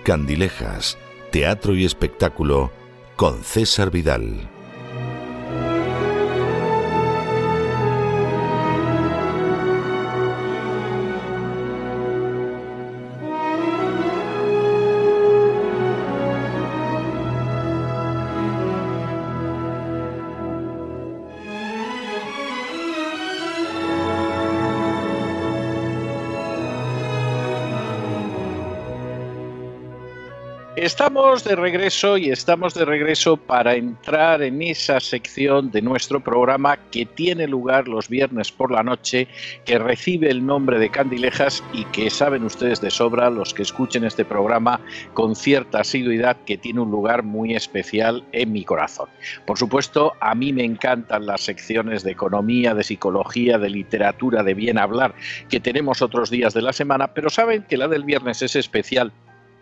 Candilejas, teatro y espectáculo con César Vidal. Estamos de regreso para entrar en esa sección de nuestro programa que tiene lugar los viernes por la noche, que recibe el nombre de Candilejas y que saben ustedes de sobra, los que escuchen este programa con cierta asiduidad, que tiene un lugar muy especial en mi corazón. Por supuesto, a mí me encantan las secciones de economía, de psicología, de literatura, de bien hablar, que tenemos otros días de la semana, pero saben que la del viernes es especial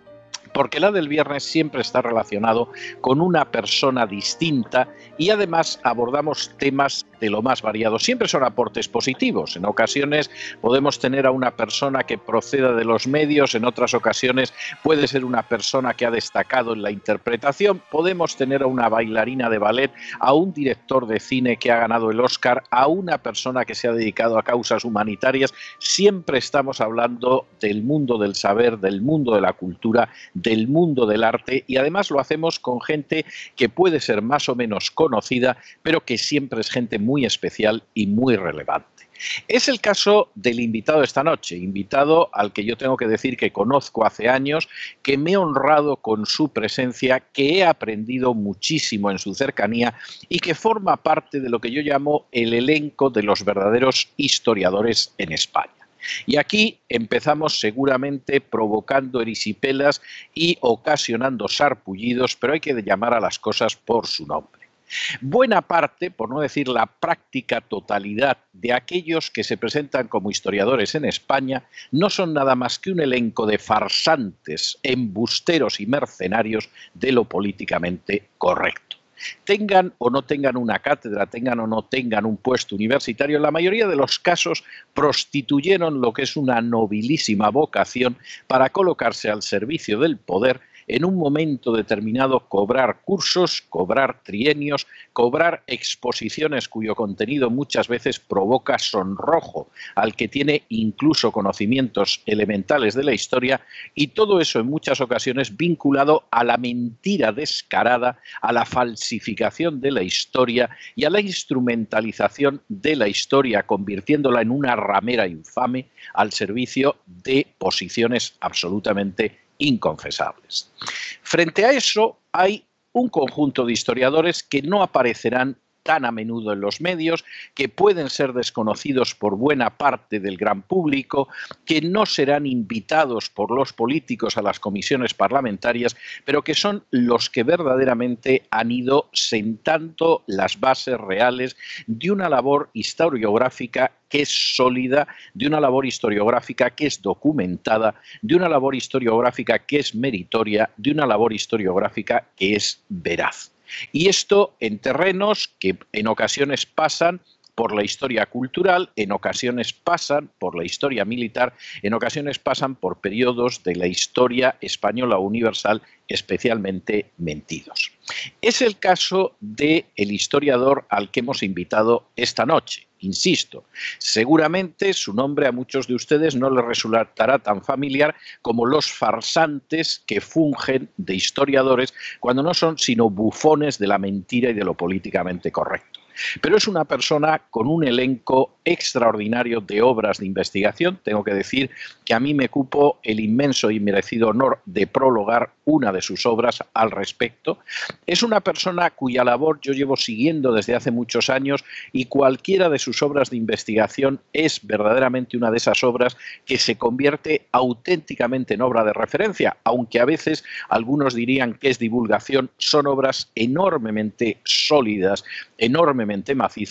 porque la del viernes siempre está relacionado con una persona distinta y además abordamos temas de lo más variados. Siempre son aportes positivos. En ocasiones podemos tener a una persona que proceda de los medios, en otras ocasiones puede ser una persona que ha destacado en la interpretación, podemos tener a una bailarina de ballet, a un director de cine que ha ganado el Oscar, a una persona que se ha dedicado a causas humanitarias. Siempre estamos hablando del mundo del saber, del mundo de la cultura, del mundo del arte, y además lo hacemos con gente que puede ser más o menos conocida, pero que siempre es gente muy especial y muy relevante. Es el caso del invitado de esta noche, invitado al que yo tengo que decir que conozco hace años, que me he honrado con su presencia, que he aprendido muchísimo en su cercanía y que forma parte de lo que yo llamo el elenco de los verdaderos historiadores en España. Y aquí empezamos seguramente provocando erisipelas y ocasionando sarpullidos, pero hay que llamar a las cosas por su nombre. Buena parte, por no decir la práctica totalidad, de aquellos que se presentan como historiadores en España no son nada más que un elenco de farsantes, embusteros y mercenarios de lo políticamente correcto. Tengan o no tengan una cátedra, tengan o no tengan un puesto universitario, en la mayoría de los casos prostituyeron lo que es una nobilísima vocación para colocarse al servicio del poder, en un momento determinado cobrar cursos, cobrar trienios, cobrar exposiciones cuyo contenido muchas veces provoca sonrojo al que tiene incluso conocimientos elementales de la historia, y todo eso en muchas ocasiones vinculado a la mentira descarada, a la falsificación de la historia y a la instrumentalización de la historia, convirtiéndola en una ramera infame al servicio de posiciones absolutamente inconfesables. Frente a eso hay un conjunto de historiadores que no aparecerán tan a menudo en los medios, que pueden ser desconocidos por buena parte del gran público, que no serán invitados por los políticos a las comisiones parlamentarias, pero que son los que verdaderamente han ido sentando las bases reales de una labor historiográfica que es sólida, de una labor historiográfica que es documentada, de una labor historiográfica que es meritoria, de una labor historiográfica que es veraz. Y esto en terrenos que en ocasiones pasan por la historia cultural, en ocasiones pasan por la historia militar, en ocasiones pasan por periodos de la historia española universal especialmente mentidos. Es el caso del historiador al que hemos invitado esta noche. Insisto, seguramente su nombre a muchos de ustedes no les resultará tan familiar como los farsantes que fungen de historiadores cuando no son sino bufones de la mentira y de lo políticamente correcto. Pero es una persona con un elenco extraordinario de obras de investigación. Tengo que decir que a mí me cupo el inmenso y merecido honor de prologar una de sus obras al respecto. Es una persona cuya labor yo llevo siguiendo desde hace muchos años, y cualquiera de sus obras de investigación es verdaderamente una de esas obras que se convierte auténticamente en obra de referencia, aunque a veces algunos dirían que es divulgación. Son obras enormemente sólidas, enormemente macizas,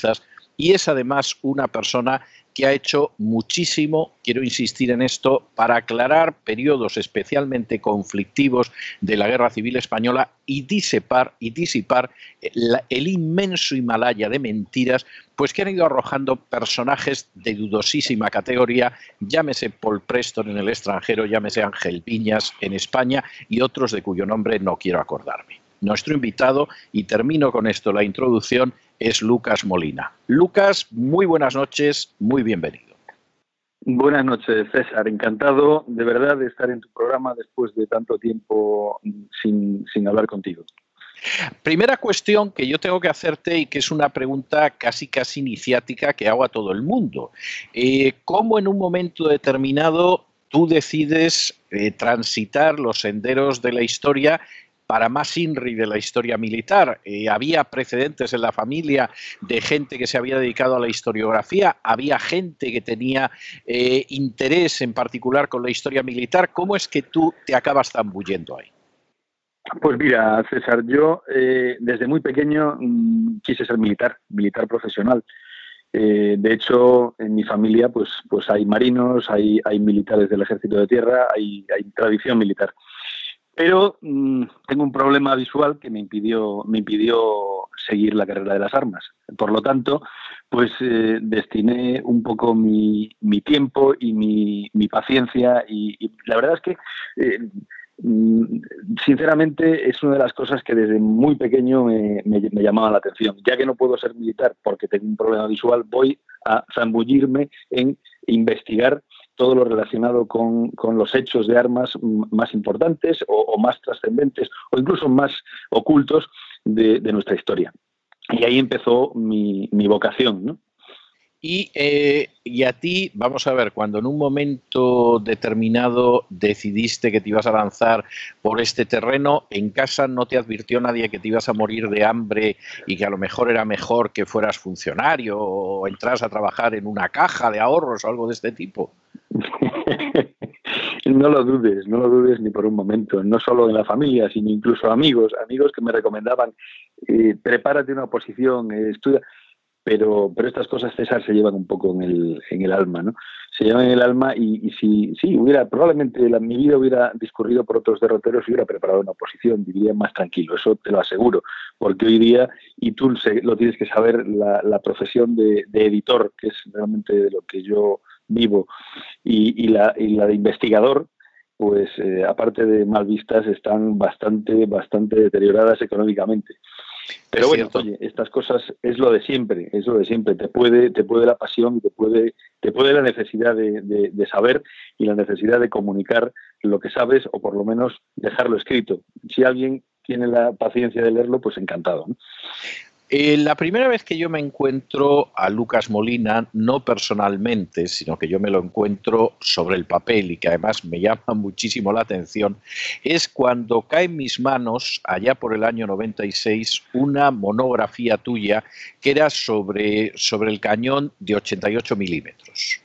y es además una persona que ha hecho muchísimo, quiero insistir en esto, para aclarar periodos especialmente conflictivos de la Guerra Civil Española y disipar el inmenso Himalaya de mentiras, pues que han ido arrojando personajes de dudosísima categoría, llámese Paul Preston en el extranjero, llámese Ángel Viñas en España y otros de cuyo nombre no quiero acordarme. Nuestro invitado, y termino con esto la introducción, es Lucas Molina. Lucas, muy buenas noches, muy bienvenido. Buenas noches, César. Encantado de verdad de estar en tu programa después de tanto tiempo sin hablar contigo. Primera cuestión que yo tengo que hacerte y que es una pregunta casi iniciática que hago a todo el mundo. ¿Cómo en un momento determinado tú decides transitar los senderos de la historia para más INRI de la historia militar? ¿Había precedentes en la familia de gente que se había dedicado a la historiografía? ¿Había gente que tenía interés en particular con la historia militar? ¿Cómo es que tú te acabas zambullendo ahí? Pues mira, César, yo desde muy pequeño quise ser militar profesional. De hecho, en mi familia pues hay marinos, hay militares del Ejército de Tierra, hay tradición militar. Pero tengo un problema visual que me impidió seguir la carrera de las armas. Por lo tanto, pues destiné un poco mi tiempo y mi paciencia y la verdad es que sinceramente es una de las cosas que desde muy pequeño me llamaba la atención. Ya que no puedo ser militar porque tengo un problema visual, voy a zambullirme en investigar todo lo relacionado con los hechos de armas más importantes o más trascendentes o incluso más ocultos de nuestra historia. Y ahí empezó mi vocación, ¿no? Y a ti, vamos a ver, cuando en un momento determinado decidiste que te ibas a lanzar por este terreno, en casa no te advirtió nadie que te ibas a morir de hambre y que a lo mejor era mejor que fueras funcionario o entras a trabajar en una caja de ahorros o algo de este tipo. No lo dudes ni por un momento, no solo en la familia, sino incluso amigos que me recomendaban, prepárate una oposición, estudia. Pero estas cosas, César, se llevan un poco en el alma, ¿no? Se llevan en el alma y si probablemente mi vida hubiera discurrido por otros derroteros y hubiera preparado una oposición, viviría más tranquilo, eso te lo aseguro, porque hoy día, y tú lo tienes que saber, la profesión de editor, que es realmente de lo que yo vivo, y la de investigador, pues aparte de mal vistas, están bastante deterioradas económicamente. Pero bueno, oye, estas cosas es lo de siempre, te puede la pasión y te puede la necesidad de saber y la necesidad de comunicar lo que sabes o por lo menos dejarlo escrito. Si alguien tiene la paciencia de leerlo, pues encantado, ¿no? La primera vez que yo me encuentro a Lucas Molina, no personalmente, sino que yo me lo encuentro sobre el papel y que además me llama muchísimo la atención, es cuando cae en mis manos, allá por el año 96, una monografía tuya que era sobre el cañón de 88 milímetros.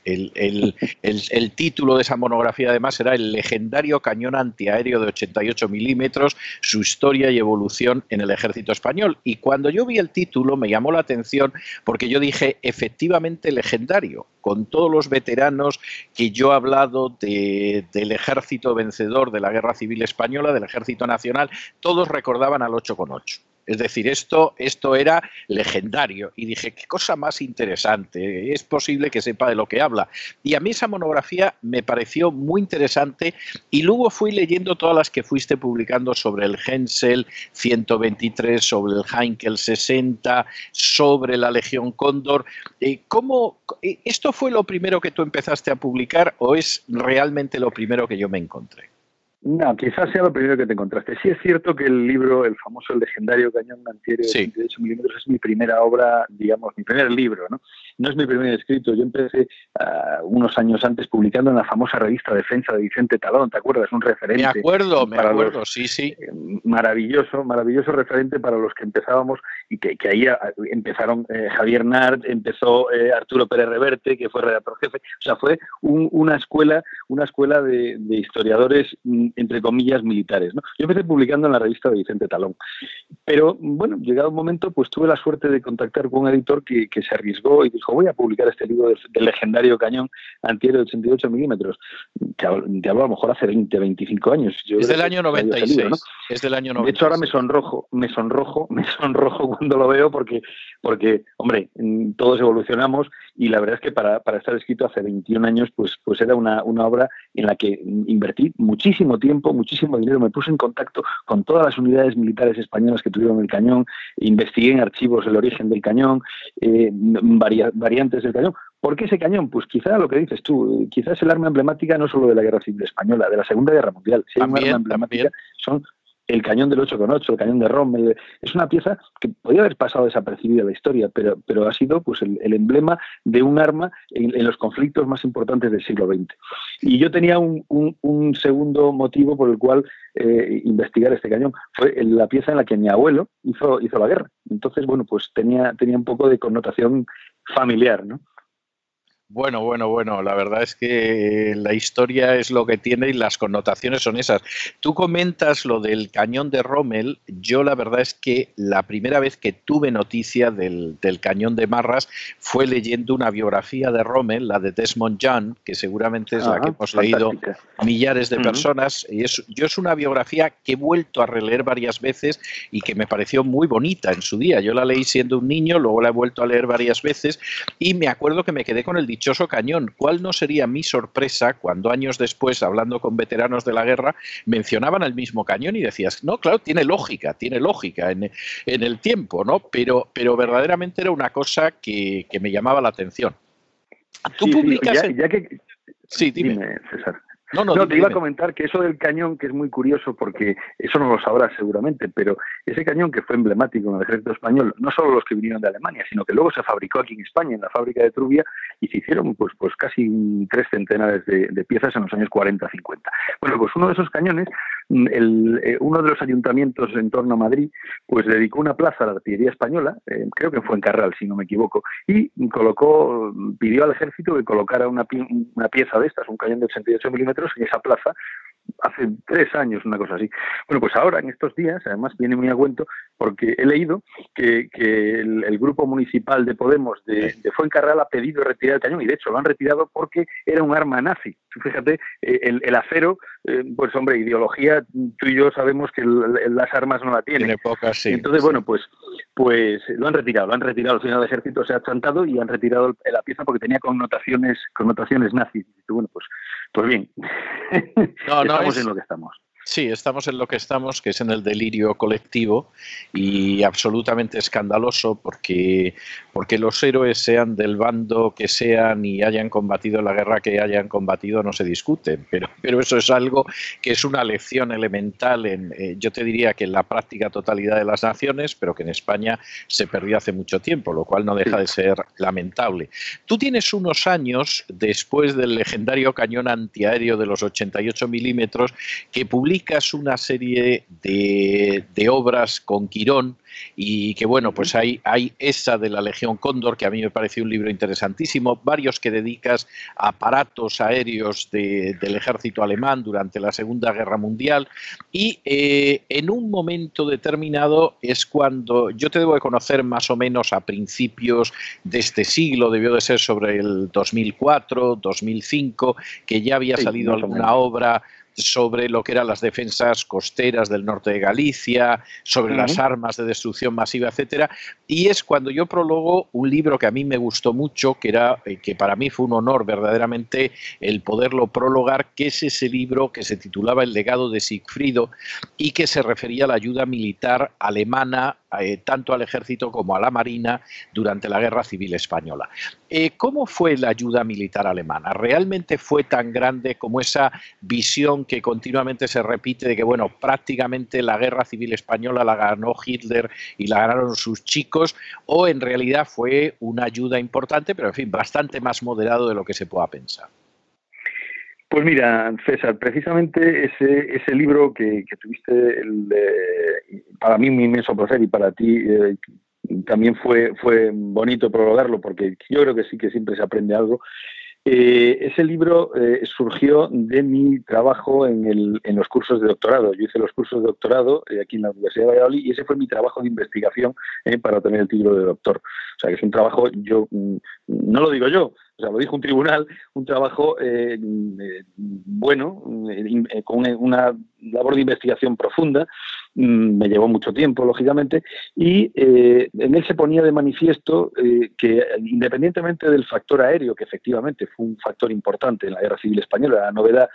El título de esa monografía además era El legendario cañón antiaéreo de 88 milímetros, su historia y evolución en el ejército español. Y cuando yo vi el título me llamó la atención porque yo dije, efectivamente legendario, con todos los veteranos que yo he hablado del ejército vencedor de la Guerra Civil Española, del Ejército Nacional, todos recordaban al 8,8. Es decir, esto era legendario. Y dije, qué cosa más interesante, es posible que sepa de lo que habla. Y a mí esa monografía me pareció muy interesante y luego fui leyendo todas las que fuiste publicando sobre el Hensel 123, sobre el Heinkel 60, sobre la Legión Cóndor. ¿Esto fue lo primero que tú empezaste a publicar o es realmente lo primero que yo me encontré? No, quizás sea lo primero que te encontraste. Sí es cierto que el libro, el famoso, el legendario cañón antiaéreo de 88 milímetros, es mi primera obra, digamos, mi primer libro, ¿no? no es mi primer escrito. Yo empecé unos años antes publicando en la famosa revista Defensa de Vicente Talón, ¿te acuerdas? Un referente. Me acuerdo, sí. Maravilloso referente para los que empezábamos, y que ahí empezaron Javier Nart, empezó Arturo Pérez Reverte, que fue redactor jefe. O sea, fue una escuela de historiadores, entre comillas, militares, ¿no? Yo empecé publicando en la revista de Vicente Talón. Pero, bueno, llegado un momento, pues tuve la suerte de contactar con un editor que se arriesgó y dijo, voy a publicar este libro del legendario cañón antiaéreo de 88 milímetros. Te hablo a lo mejor hace 20, 25 años. Es del año 96. Libro, ¿no? Es del año 96. De hecho, ahora me sonrojo cuando lo veo porque hombre, todos evolucionamos, y la verdad es que para estar escrito hace 21 años, pues era una obra en la que invertí muchísimo tiempo, muchísimo dinero. Me puse en contacto con todas las unidades militares españolas que tuvieron el cañón, investigué en archivos el origen del cañón, variantes del cañón. ¿Por qué ese cañón? Pues quizá lo que dices tú, quizás es el arma emblemática no solo de la Guerra Civil Española, de la Segunda Guerra Mundial. Si hay un arma emblemática, son el cañón del 8,8, el cañón de Rommel. Es una pieza que podría haber pasado desapercibida en la historia, pero ha sido pues el emblema de un arma en los conflictos más importantes del siglo XX. Y yo tenía un segundo motivo por el cual investigar este cañón. Fue la pieza en la que mi abuelo hizo la guerra. Entonces, bueno, pues tenía un poco de connotación familiar, ¿no? Bueno, la verdad es que la historia es lo que tiene y las connotaciones son esas. Tú comentas lo del cañón de Rommel. Yo la verdad es que la primera vez que tuve noticia del cañón de Marras fue leyendo una biografía de Rommel, la de Desmond Young, que seguramente es la que hemos leído millares de personas. Y es una biografía que he vuelto a releer varias veces y que me pareció muy bonita en su día. Yo la leí siendo un niño, luego la he vuelto a leer varias veces y me acuerdo que me quedé con el dichoso cañón. ¿Cuál no sería mi sorpresa cuando años después, hablando con veteranos de la guerra, mencionaban el mismo cañón y decías, no, claro, tiene lógica en el tiempo, ¿no? Pero verdaderamente era una cosa que me llamaba la atención. Tú publicas... Sí, dime, César. No, te iba a comentar que eso del cañón, que es muy curioso porque eso no lo sabrás seguramente, pero ese cañón que fue emblemático en el ejército español, no solo los que vinieron de Alemania, sino que luego se fabricó aquí en España, en la fábrica de Trubia, y se hicieron pues casi 3 centenares de piezas en los años 40-50. Bueno, pues uno de esos cañones, uno de los ayuntamientos en torno a Madrid, pues dedicó una plaza a la artillería española, creo que fue en Carral, si no me equivoco, y pidió al ejército que colocara una pieza de estas, un cañón de 88 milímetros, en esa plaza, hace 3 años, una cosa así. Bueno, pues ahora, en estos días, además viene muy a cuento, porque he leído que el grupo municipal de Podemos de Fuencarral ha pedido retirar el cañón, y de hecho lo han retirado porque era un arma nazi. Fíjate, el acero, pues hombre, ideología, tú y yo sabemos que las armas no la tienen. Tiene pocas, sí. Entonces, bueno, pues lo han retirado al final del ejército, se ha chantado y han retirado la pieza porque tenía connotaciones nazis. Y bueno, pues bien, estamos en lo que estamos. Sí, estamos en lo que estamos, que es en el delirio colectivo, y absolutamente escandaloso porque los héroes, sean del bando que sean y hayan combatido la guerra que hayan combatido, no se discute. Pero eso es algo que es una lección elemental, yo te diría que en la práctica totalidad de las naciones, pero que en España se perdió hace mucho tiempo, lo cual no deja de ser lamentable. Tú tienes unos años, después del legendario cañón antiaéreo de los 88 milímetros, que publicas una serie de obras con Quirón, y que bueno, pues hay esa de la Legión Cóndor, que a mí me pareció un libro interesantísimo, varios que dedicas a aparatos aéreos del ejército alemán durante la Segunda Guerra Mundial, y en un momento determinado es cuando yo te debo de conocer más o menos a principios de este siglo, debió de ser sobre el 2004, 2005, que ya había salido alguna obra sobre lo que eran las defensas costeras del norte de Galicia, sobre las armas de destrucción masiva, etcétera. Y es cuando yo prologo un libro que a mí me gustó mucho, que para mí fue un honor verdaderamente el poderlo prologar, que es ese libro que se titulaba El legado de Sigfrido y que se refería a la ayuda militar alemana tanto al ejército como a la marina durante la Guerra Civil Española. ¿Cómo fue la ayuda militar alemana? ¿Realmente fue tan grande como esa visión que continuamente se repite de que, bueno, prácticamente la Guerra Civil Española la ganó Hitler y la ganaron sus chicos, o en realidad fue una ayuda importante, pero en fin, bastante más moderado de lo que se pueda pensar? Pues mira, César, precisamente ese libro que tuviste, para mí un inmenso placer y para ti también fue bonito prologarlo, porque yo creo que sí que siempre se aprende algo. Ese libro surgió de mi trabajo en los cursos de doctorado. Yo hice los cursos de doctorado aquí en la Universidad de Valladolid y ese fue mi trabajo de investigación para obtener el título de doctor. O sea, que es un trabajo, no lo digo yo, o sea, lo dijo un tribunal, un trabajo bueno, con una labor de investigación profunda. Me llevó mucho tiempo, lógicamente, y en él se ponía de manifiesto que independientemente del factor aéreo, que efectivamente fue un factor importante en la Guerra Civil Española, la novedad,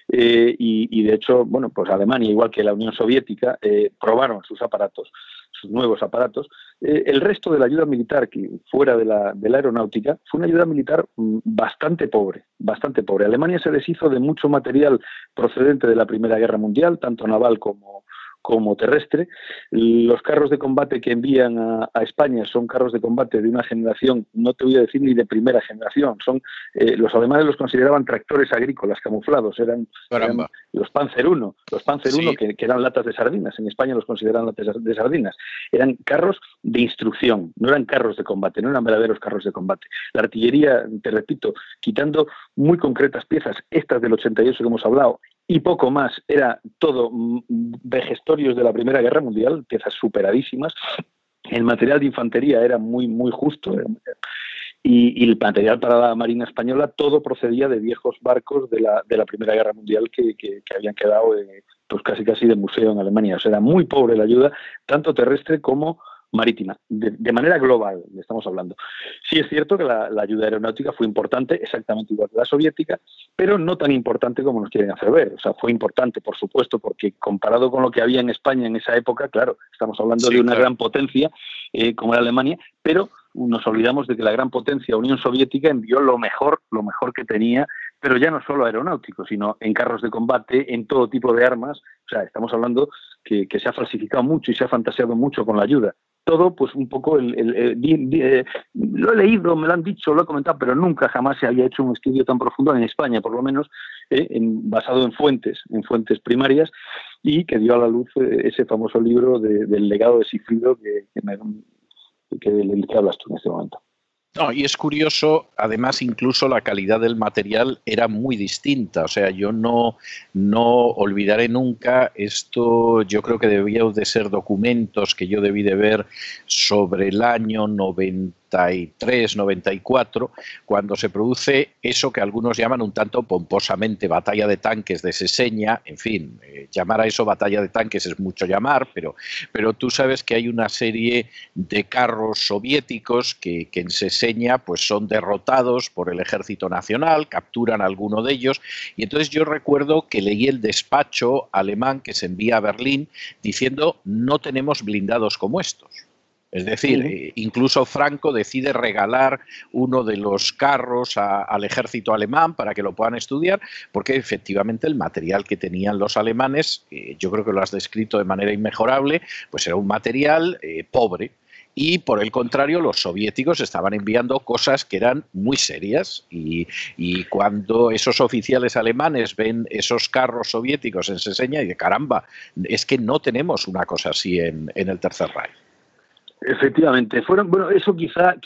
y de hecho, bueno, pues Alemania, igual que la Unión Soviética, probaron sus aparatos, sus nuevos aparatos. El resto de la ayuda militar, que fuera de la aeronáutica, fue una ayuda militar bastante pobre, bastante pobre. Alemania se deshizo de mucho material procedente de la Primera Guerra Mundial, tanto naval como terrestre. Los carros de combate que envían a España son carros de combate de una generación, no te voy a decir ni de primera generación, los alemanes los consideraban tractores agrícolas camuflados, eran los Panzer I, sí, que eran latas de sardinas, en España los consideraban latas de sardinas, eran carros de instrucción, no eran carros de combate, no eran verdaderos carros de combate. La artillería, te repito, quitando muy concretas piezas, estas del 88 que hemos hablado, y poco más, era todo vejestorios de la Primera Guerra Mundial, piezas superadísimas. El material de infantería era muy, muy justo, y el material para la Marina Española todo procedía de viejos barcos de la Primera Guerra Mundial que habían quedado pues casi de museo en Alemania. O sea, era muy pobre la ayuda, tanto terrestre como marítima, de manera global, estamos hablando. Sí es cierto que la ayuda aeronáutica fue importante, exactamente igual que la soviética, pero no tan importante como nos quieren hacer ver. O sea, fue importante, por supuesto, porque comparado con lo que había en España en esa época, claro, estamos hablando de una gran potencia como era Alemania, pero nos olvidamos de que la gran potencia Unión Soviética envió lo mejor que tenía, pero ya no solo aeronáutico, sino en carros de combate, en todo tipo de armas. O sea, estamos hablando que se ha falsificado mucho y se ha fantaseado mucho con la ayuda. Todo, pues un poco, lo he leído, me lo han dicho, lo he comentado, pero nunca jamás se había hecho un estudio tan profundo en España, por lo menos, basado en fuentes primarias, y que dio a la luz ese famoso libro del legado de Sigfrido del que hablas tú en este momento. No, y es curioso, además incluso la calidad del material era muy distinta, o sea, yo no olvidaré nunca esto. Yo creo que debía de ser documentos que yo debí de ver sobre el año 93, 94, cuando se produce eso que algunos llaman un tanto pomposamente batalla de tanques de Seseña. En fin, llamar a eso batalla de tanques es mucho llamar, pero tú sabes que hay una serie de carros soviéticos que en Seseña pues son derrotados por el Ejército Nacional, capturan a alguno de ellos, y entonces yo recuerdo que leí el despacho alemán que se envía a Berlín diciendo: no tenemos blindados como estos. Es decir, incluso Franco decide regalar uno de los carros al ejército alemán para que lo puedan estudiar, porque efectivamente el material que tenían los alemanes, yo creo que lo has descrito de manera inmejorable, pues era un material pobre. Y por el contrario, los soviéticos estaban enviando cosas que eran muy serias, y cuando esos oficiales alemanes ven esos carros soviéticos en Seseña, y de caramba, es que no tenemos una cosa así en el Tercer Reich. Efectivamente, bueno, eso quizá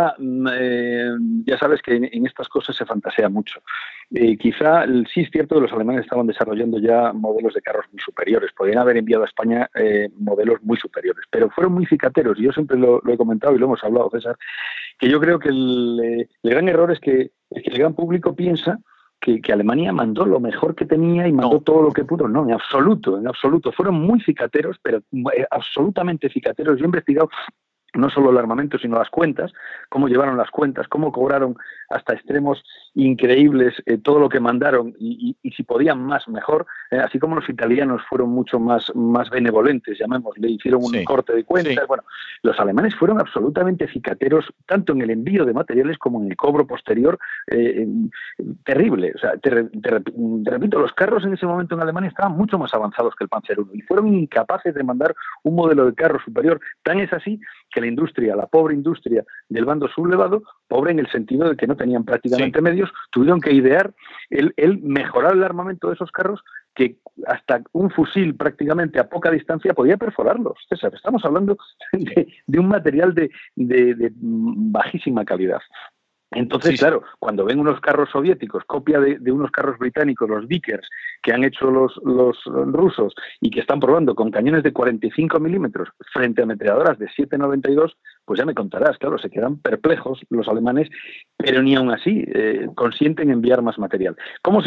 ya sabes que en estas cosas se fantasea mucho. Quizá sí es cierto que los alemanes estaban desarrollando ya modelos de carros muy superiores, podrían haber enviado a España modelos muy superiores, pero fueron muy cicateros. Yo siempre lo he comentado y lo hemos hablado, César, que yo creo que el gran error es que el gran público piensa que Alemania mandó lo mejor que tenía y mandó todo lo que pudo. No, en absoluto. Fueron muy cicateros, pero absolutamente cicateros. Yo he investigado no solo el armamento, sino las cuentas, cómo llevaron las cuentas, cómo cobraron hasta extremos increíbles todo lo que mandaron y si podían más, mejor, así como los italianos fueron mucho más benevolentes, llamémosle, hicieron un corte de cuentas. Sí. Bueno, los alemanes fueron absolutamente cicateros, tanto en el envío de materiales como en el cobro posterior, terrible. O sea, te repito, los carros en ese momento en Alemania estaban mucho más avanzados que el Panzer I y fueron incapaces de mandar un modelo de carro superior. Tan es así que la pobre industria del bando sublevado, pobre en el sentido de que no tenían prácticamente medios, tuvieron que idear el mejorar el armamento de esos carros, que hasta un fusil prácticamente a poca distancia podía perforarlos. César, estamos hablando de un material de bajísima calidad. Entonces, claro, cuando ven unos carros soviéticos, copia de unos carros británicos, los Vickers, que han hecho los rusos y que están probando con cañones de 45 milímetros frente a ametralladoras de 7,92, pues ya me contarás, claro, se quedan perplejos los alemanes, pero ni aún así consienten enviar más material. ¿Cómo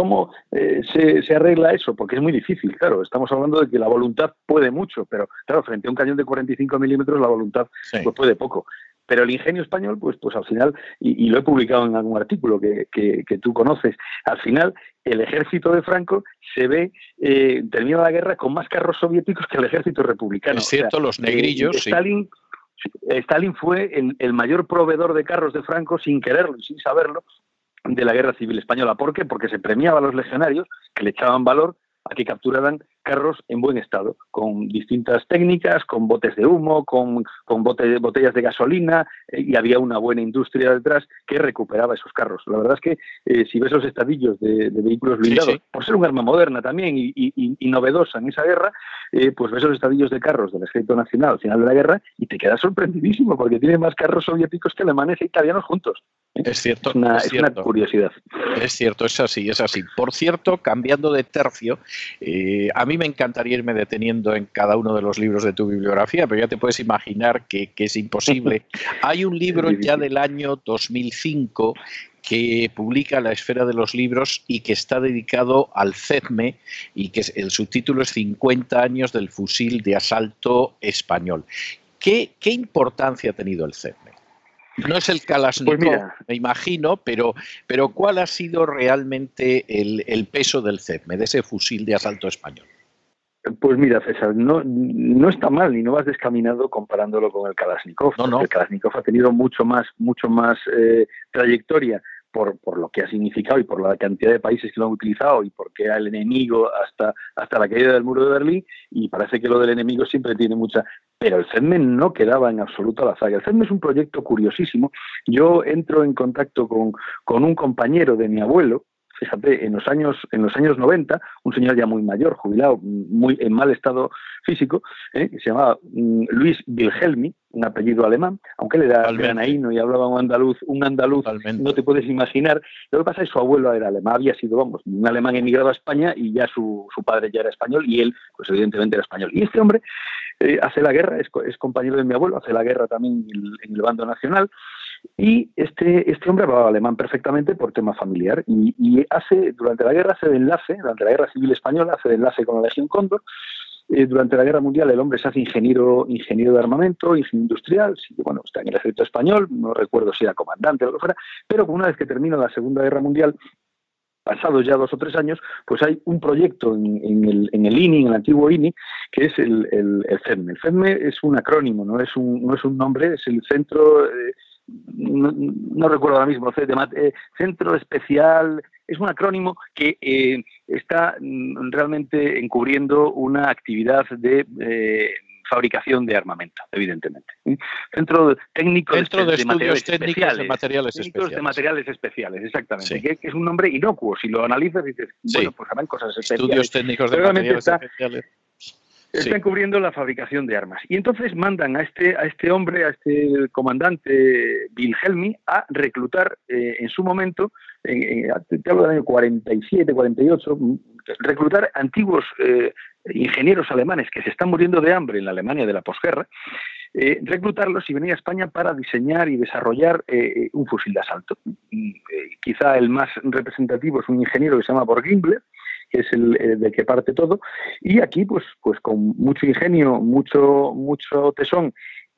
se arregla eso? Porque es muy difícil, claro, estamos hablando de que la voluntad puede mucho, pero claro, frente a un cañón de 45 milímetros la voluntad pues puede poco. Pero el ingenio español, pues al final, y lo he publicado en algún artículo que tú conoces, al final el ejército de Franco se ve, termina la guerra con más carros soviéticos que el ejército republicano. Es cierto, o sea, los negrillos, Stalin fue el mayor proveedor de carros de Franco, sin quererlo y sin saberlo, de la guerra civil española. ¿Por qué? Porque se premiaba a los legionarios, que le echaban valor a que capturaran carros en buen estado, con distintas técnicas, con botes de humo, con botellas de gasolina, y había una buena industria detrás que recuperaba esos carros. La verdad es que si ves los estadillos de vehículos blindados, por ser un arma moderna también y novedosa en esa guerra, pues ves los estadillos de carros del Ejército Nacional al final de la guerra y te quedas sorprendidísimo, porque tiene más carros soviéticos que alemanes e italianos juntos. Es cierto. Es una curiosidad. Es cierto, es así, es así. Por cierto, cambiando de tercio, a mí me encantaría irme deteniendo en cada uno de los libros de tu bibliografía, pero ya te puedes imaginar que es imposible. Hay un libro ya del año 2005 que publica La Esfera de los Libros y que está dedicado al CEDME y que el subtítulo es 50 años del fusil de asalto español. ¿Qué importancia ha tenido el CEDME? No es el Kalashnikov, pues me imagino, pero ¿cuál ha sido realmente el peso del CEDME, de ese fusil de asalto español? Pues mira, César, no está mal y no vas descaminado comparándolo con el Kalashnikov. No. El Kalashnikov ha tenido mucho más trayectoria por lo que ha significado y por la cantidad de países que lo han utilizado y porque era el enemigo hasta la caída del muro de Berlín, y parece que lo del enemigo siempre tiene mucha... Pero el CEDME no quedaba en absoluto a la zaga. El CEDME es un proyecto curiosísimo. Yo entro en contacto con un compañero de mi abuelo, fíjate, en los años 90, un señor ya muy mayor, jubilado, muy en mal estado físico, que se llamaba Luis Wilhelmi, un apellido alemán, aunque él era granaíno y hablaba un andaluz, no te puedes imaginar. Lo que pasa es que su abuelo era alemán, había sido, un alemán emigrado a España y ya su padre ya era español y él, pues evidentemente era español. Y este hombre hace la guerra, es compañero de mi abuelo, hace la guerra también en el bando nacional. Y este hombre hablaba alemán perfectamente por tema familiar y durante la guerra durante la guerra civil española hace de enlace con la Legión Cóndor. Durante la guerra mundial el hombre se hace ingeniero de armamento, ingeniero industrial, está en el ejército español, no recuerdo si era comandante o lo que fuera, pero una vez que termina la Segunda Guerra Mundial, pasados ya 2 o 3 años, pues hay un proyecto en el INI, en el antiguo INI, que es el CEDME. El CEDME es un acrónimo, no es un nombre, es el centro... No recuerdo ahora mismo, Centro Especial, es un acrónimo que está realmente encubriendo una actividad de fabricación de armamento, evidentemente. Centro Técnico de Estudios Técnicos de Materiales Especiales. De Materiales Especiales, exactamente. Sí. Que es un nombre inocuo, si lo analizas dices, pues harán cosas especiales. Estudios Técnicos de Materiales Especiales. Están cubriendo la fabricación de armas. Y entonces mandan a este hombre, a este comandante Wilhelmi, a reclutar en su momento, te hablo del año 47, 48, reclutar antiguos ingenieros alemanes que se están muriendo de hambre en la Alemania de la posguerra, reclutarlos y venir a España para diseñar y desarrollar un fusil de asalto. Quizá el más representativo es un ingeniero que se llama Borgimbler, que es el de que parte todo, y aquí pues con mucho ingenio, mucho tesón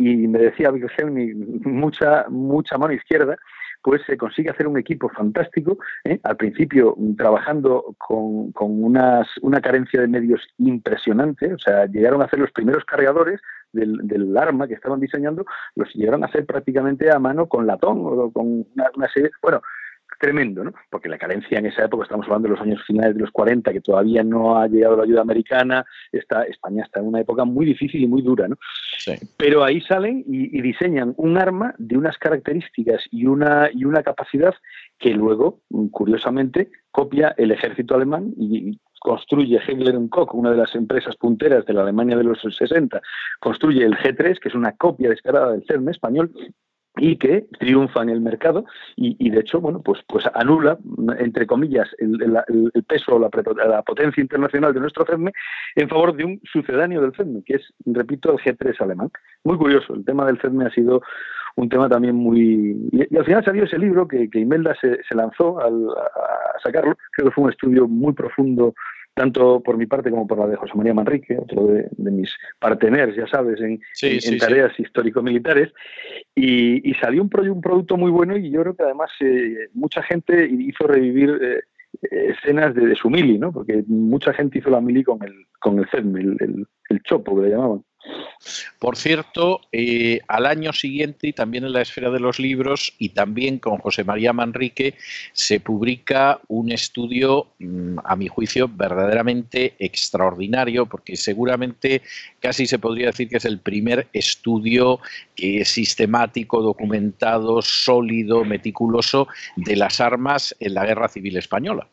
y me decía Wilhelmi, mucha mano izquierda, pues se consigue hacer un equipo fantástico, al principio trabajando con una carencia de medios impresionante, o sea, llegaron a hacer los primeros cargadores del arma que estaban diseñando, los llegaron a hacer prácticamente a mano con latón o con una serie, bueno, tremendo, ¿no? Porque la carencia en esa época, estamos hablando de los años finales de los 40, que todavía no ha llegado la ayuda americana, España está en una época muy difícil y muy dura, ¿no? Sí. Pero ahí salen y diseñan un arma de unas características y una capacidad que luego, curiosamente, copia el ejército alemán y construye Heckler & Koch, una de las empresas punteras de la Alemania de los 60, construye el G3, que es una copia descarada del CERN español, y que triunfa en el mercado y de hecho, bueno, pues anula, entre comillas, el peso o la potencia internacional de nuestro CERN en favor de un sucedáneo del CERN, que es, repito, el G3 alemán. Muy curioso, el tema del CERN ha sido un tema también muy... Y al final salió ese libro que Imelda se lanzó a sacarlo. Creo que fue un estudio muy profundo, tanto por mi parte como por la de José María Manrique, otro de mis parteners, ya sabes, en tareas histórico-militares, y salió un producto muy bueno, y yo creo que además mucha gente hizo revivir escenas de su mili, ¿no? Porque mucha gente hizo la mili con el CERN, el chopo que le llamaban. Por cierto, al año siguiente, y también en la esfera de los libros, y también con José María Manrique, se publica un estudio, a mi juicio, verdaderamente extraordinario, porque seguramente casi se podría decir que es el primer estudio sistemático, documentado, sólido, meticuloso de las armas en la Guerra Civil Española.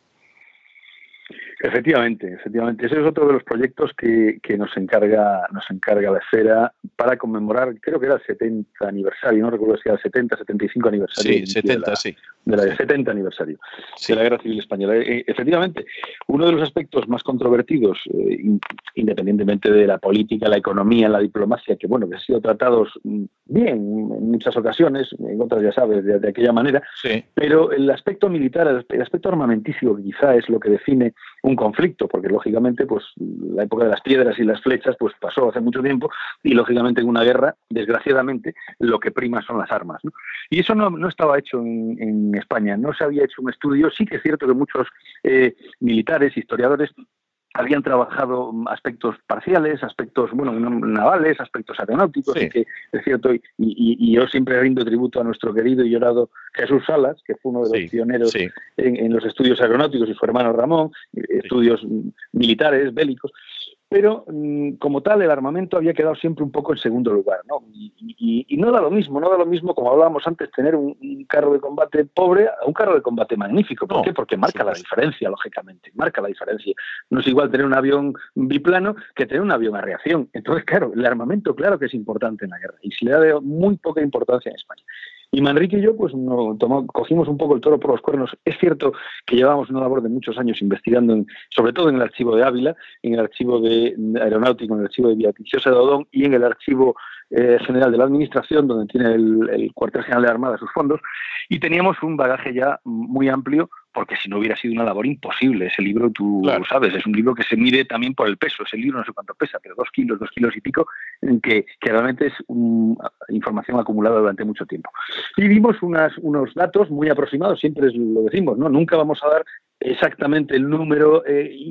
Efectivamente. Ese es otro de los proyectos que nos encarga la esfera para conmemorar, creo que era el 70 aniversario, no recuerdo si era el 70, 75 aniversario. Sí, 70, sí. Del 70 aniversario de la Guerra Civil Española. Efectivamente, uno de los aspectos más controvertidos, independientemente de la política, la economía, la diplomacia, que bueno, que han sido tratados bien en muchas ocasiones, en otras ya sabes, de aquella manera, sí. Pero el aspecto militar, el aspecto armamentístico, que quizá es lo que define un conflicto, porque lógicamente pues la época de las piedras y las flechas pues pasó hace mucho tiempo, y lógicamente en una guerra, desgraciadamente, lo que prima son las armas, ¿no? Y eso no estaba hecho en España, no se había hecho un estudio. Sí que es cierto que muchos militares, historiadores, habían trabajado aspectos parciales, aspectos navales, aspectos aeronáuticos, sí. Y que es cierto, y yo siempre rindo tributo a nuestro querido y llorado Jesús Salas, que fue uno de los pioneros en los estudios aeronáuticos, y su hermano Ramón, estudios militares, bélicos. Pero como tal, el armamento había quedado siempre un poco en segundo lugar, ¿no? Y no da lo mismo, como hablábamos antes, tener un carro de combate pobre a un carro de combate magnífico. ¿Por qué? Porque marca la diferencia, lógicamente, marca la diferencia. No es igual tener un avión biplano que tener un avión a reacción. Entonces, claro, el armamento, claro que es importante en la guerra, y se le da muy poca importancia en España. Y Manrique y yo pues cogimos un poco el toro por los cuernos. Es cierto que llevábamos una labor de muchos años investigando, sobre todo en el archivo de Ávila, en el archivo de aeronáutico, en el archivo de Villaviciosa de Odón y en el archivo general de la Administración, donde tiene el cuartel general de Armada sus fondos, y teníamos un bagaje ya muy amplio, porque si no hubiera sido una labor imposible. Ese libro, tú sabes, es un libro que se mide también por el peso. Ese libro no sé cuánto pesa, pero 2 kilos y pico, que realmente es información acumulada durante mucho tiempo. Y vimos unos datos muy aproximados, siempre lo decimos, ¿no? Nunca vamos a dar exactamente el número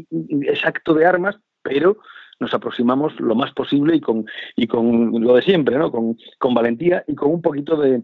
exacto de armas, pero nos aproximamos lo más posible y con lo de siempre, ¿no? Con valentía y con un poquito de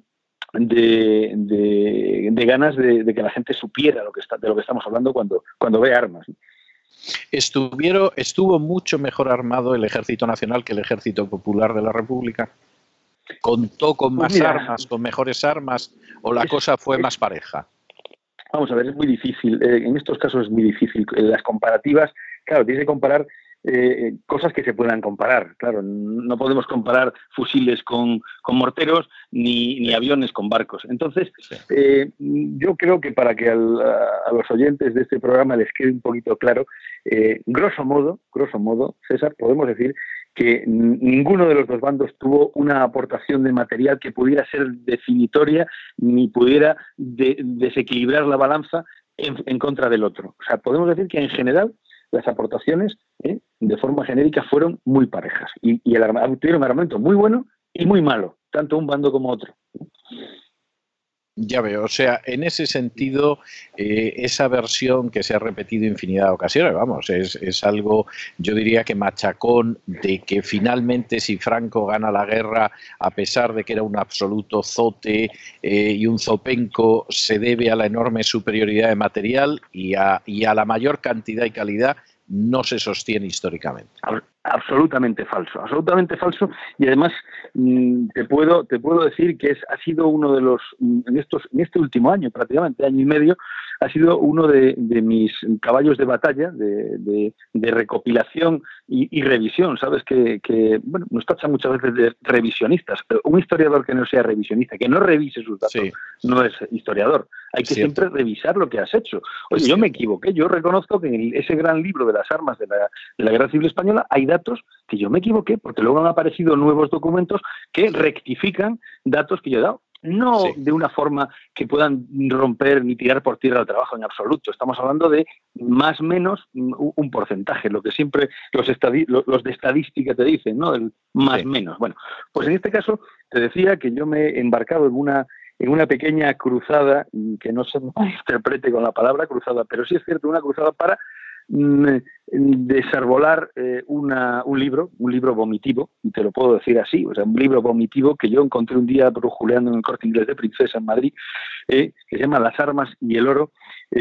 ganas de que la gente supiera de lo que estamos hablando cuando ve armas. ¿Estuvo mucho mejor armado el Ejército Nacional que el Ejército Popular de la República? ¿Contó con más armas, con mejores armas, o la cosa fue más pareja? Vamos a ver, es muy difícil. En estos casos es muy difícil. Las comparativas, claro, tienes que comparar cosas que se puedan comparar. Claro, no podemos comparar fusiles con morteros ni aviones con barcos. Entonces, yo creo que para que a los oyentes de este programa les quede un poquito claro, grosso modo, César, podemos decir que ninguno de los dos bandos tuvo una aportación de material que pudiera ser definitoria ni pudiera desequilibrar la balanza en contra del otro. O sea, podemos decir que en general las aportaciones, de forma genérica, fueron muy parejas. Y tuvieron un armamento muy bueno y muy malo, tanto un bando como otro. Ya veo, o sea, en ese sentido, esa versión que se ha repetido infinidad de ocasiones, vamos, es algo, yo diría que machacón, de que finalmente si Franco gana la guerra, a pesar de que era un absoluto zote y un zopenco, se debe a la enorme superioridad de material y a la mayor cantidad y calidad, no se sostiene históricamente. Absolutamente falso, y además te puedo decir que ha sido uno de los, en este último año, prácticamente año y medio, ha sido uno de mis caballos de batalla, de recopilación y revisión. Sabes que bueno, nos tachan muchas veces de revisionistas, pero un historiador que no sea revisionista, que no revise sus datos, sí, no es historiador. Hay que siempre revisar lo que has hecho. Oye, yo me equivoqué, yo reconozco que en ese gran libro de las armas de la Guerra Civil Española hay datos que yo me equivoqué, porque luego han aparecido nuevos documentos que rectifican datos que yo he dado. No de una forma que puedan romper ni tirar por tierra el trabajo en absoluto. Estamos hablando de más o menos un porcentaje, lo que siempre los de estadística te dicen, ¿no? El más menos. Bueno, pues en este caso te decía que yo me he embarcado en una pequeña cruzada, que no se interprete con la palabra cruzada, pero sí es cierto, una cruzada para desarbolar un libro vomitivo, y te lo puedo decir así, o sea, un libro vomitivo que yo encontré un día brujuleando en el Corte Inglés de Princesa en Madrid, que se llama Las armas y el oro,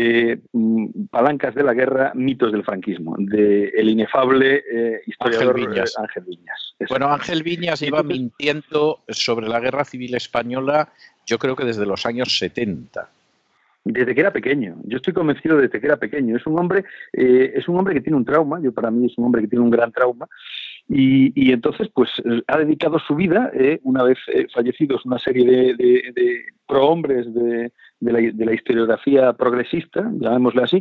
palancas de la guerra, mitos del franquismo, de el inefable historiador Ángel Viñas. Bueno, Ángel Viñas lleva mintiendo sobre la Guerra Civil Española, yo creo que desde los años 70. Desde que era pequeño, yo estoy convencido desde que era pequeño. Es un hombre que tiene un trauma, para mí es un hombre que tiene un gran trauma, y entonces pues ha dedicado su vida, una vez fallecidos una serie de prohombres de la historiografía progresista, llamémosle así,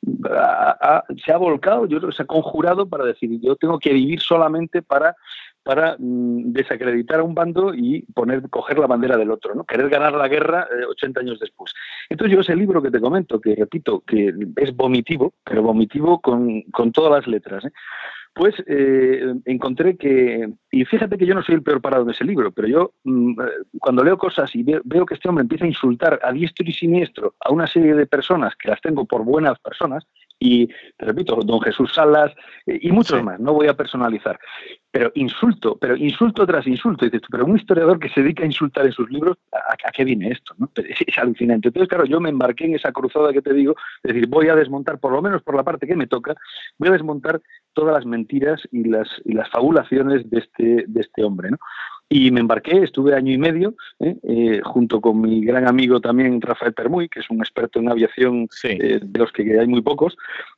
se ha volcado, yo creo que se ha conjurado para decir, yo tengo que vivir solamente para desacreditar a un bando y coger la bandera del otro, ¿no? Querer ganar la guerra 80 años después. Entonces yo ese libro que te comento, que repito, que es vomitivo, pero vomitivo con todas las letras, pues encontré que, y fíjate que yo no soy el peor parado en ese libro, pero yo cuando leo cosas y veo que este hombre empieza a insultar a diestro y siniestro a una serie de personas que las tengo por buenas personas, y te repito, don Jesús Salas y muchos más, no voy a personalizar, pero insulto tras insulto, y dices tú, pero un historiador que se dedica a insultar en sus libros, ¿a qué viene esto? ¿No? Es alucinante. Entonces, claro, yo me embarqué en esa cruzada que te digo, es decir, voy a desmontar, por lo menos por la parte que me toca, voy a desmontar todas las mentiras y las fabulaciones de este hombre, ¿no? Y me embarqué, estuve año y medio, junto con mi gran amigo también Rafael Permuy, que es un experto en aviación, de los que hay muy pocos,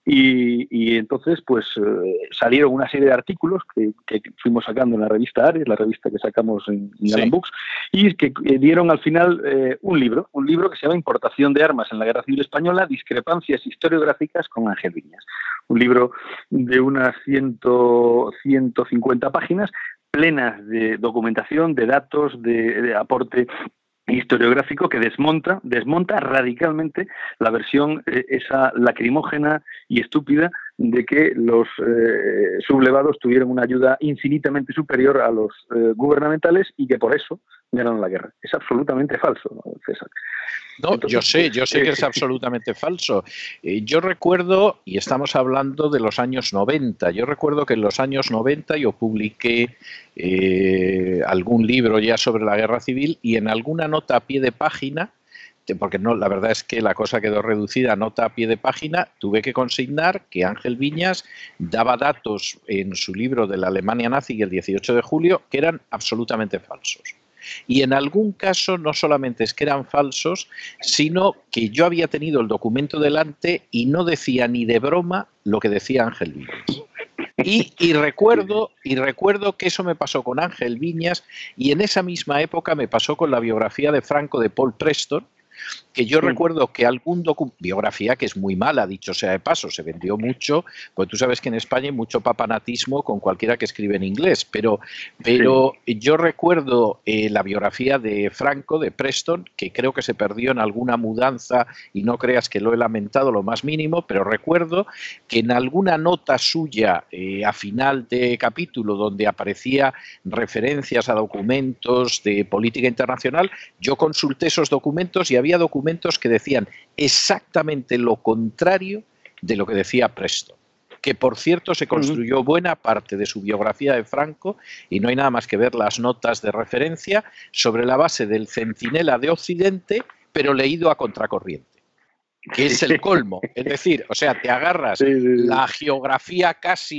y entonces pues salieron una serie de artículos que fuimos sacando en la revista Ares, la revista que sacamos en Alan Books, y que dieron al final un libro que se llama Importación de armas en la Guerra Civil Española, discrepancias historiográficas con Ángel Viñas. Un libro de unas 150 páginas, plenas de documentación, de datos, de aporte historiográfico que desmonta radicalmente la versión esa lacrimógena y estúpida de que los sublevados tuvieron una ayuda infinitamente superior a los gubernamentales y que por eso ganaron la guerra. Es absolutamente falso, César. No, entonces, yo sé que es absolutamente falso. Yo recuerdo, y estamos hablando de los años 90, yo recuerdo que en los años 90 yo publiqué algún libro ya sobre la guerra civil, y en alguna nota a pie de página, porque no, la verdad es que la cosa quedó reducida a nota a pie de página, tuve que consignar que Ángel Viñas daba datos en su libro de la Alemania nazi el 18 de julio que eran absolutamente falsos. Y en algún caso no solamente es que eran falsos, sino que yo había tenido el documento delante y no decía ni de broma lo que decía Ángel Viñas. Y recuerdo que eso me pasó con Ángel Viñas, y en esa misma época me pasó con la biografía de Franco de Paul Preston, que yo recuerdo que algún biografía que es muy mala, dicho sea de paso, se vendió mucho, porque tú sabes que en España hay mucho papanatismo con cualquiera que escribe en inglés, pero yo recuerdo la biografía de Franco, de Preston, que creo que se perdió en alguna mudanza y no creas que lo he lamentado lo más mínimo, pero recuerdo que en alguna nota suya a final de capítulo donde aparecía referencias a documentos de política internacional, yo consulté esos documentos y había documentos que decían exactamente lo contrario de lo que decía Preston, que por cierto se construyó buena parte de su biografía de Franco, y no hay nada más que ver las notas de referencia, sobre la base del Centinela de Occidente, pero leído a contracorriente, que es el colmo. Es decir, o sea, te agarras la geografía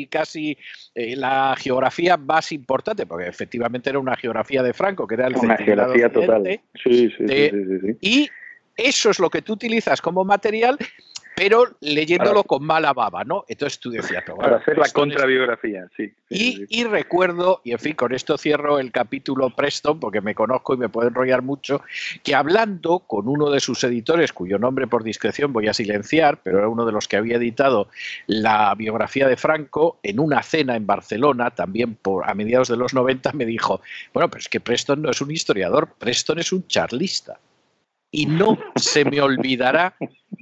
la geografía más importante, porque efectivamente era una geografía de Franco, que era el Centinela de Occidente, total. Y eso es lo que tú utilizas como material, pero leyéndolo con mala baba, ¿no? Entonces tú decías... Para hacer la contrabiografía, Y recuerdo, y en fin, con esto cierro el capítulo Preston, porque me conozco y me puedo enrollar mucho, que hablando con uno de sus editores, cuyo nombre por discreción voy a silenciar, pero era uno de los que había editado la biografía de Franco, en una cena en Barcelona, también a mediados de los 90, me dijo, bueno, pero es que Preston no es un historiador, Preston es un charlista. Y no se me olvidará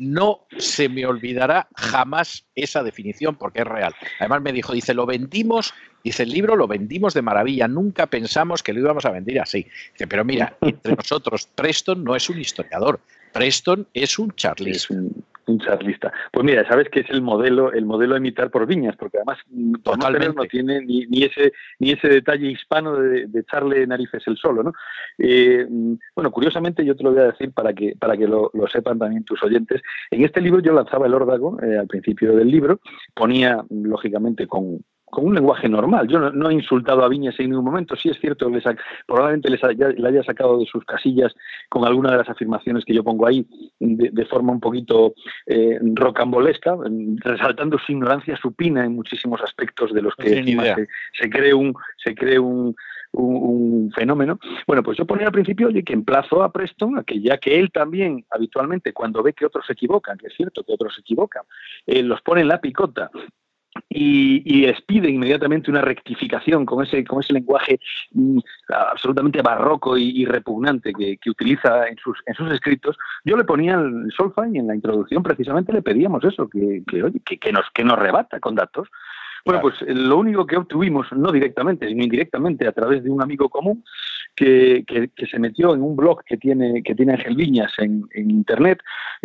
jamás esa definición, porque es real. Además me dijo, dice, el libro lo vendimos de maravilla, nunca pensamos que lo íbamos a vender así. Dice, pero mira, entre nosotros, Preston no es un historiador, Preston es un charlista. Un charlista. Pues mira, sabes que es el modelo a imitar por Viñas, porque además no tiene ni ese detalle hispano de echarle narices él solo, ¿no? Bueno, curiosamente yo te lo voy a decir para que lo sepan también tus oyentes. En este libro yo lanzaba el órdago al principio del libro, ponía lógicamente con un lenguaje normal. Yo no he insultado a Viñas en ningún momento. Sí es cierto que probablemente le haya sacado de sus casillas con alguna de las afirmaciones que yo pongo ahí de forma un poquito rocambolesca, resaltando su ignorancia supina en muchísimos aspectos de los que se cree un fenómeno. Bueno, pues yo ponía al principio, oye, que emplazo a Preston a que, ya que él también habitualmente cuando ve que otros se equivocan, que es cierto que otros se equivocan, los pone en la picota y les pide inmediatamente una rectificación con ese lenguaje absolutamente barroco y repugnante que utiliza en sus escritos. Yo le ponía el solfa y en la introducción precisamente le pedíamos eso, que nos rebata con datos. Bueno, pues lo único que obtuvimos, no directamente, sino indirectamente, a través de un amigo común que se metió en un blog que tiene Ángel Viñas en internet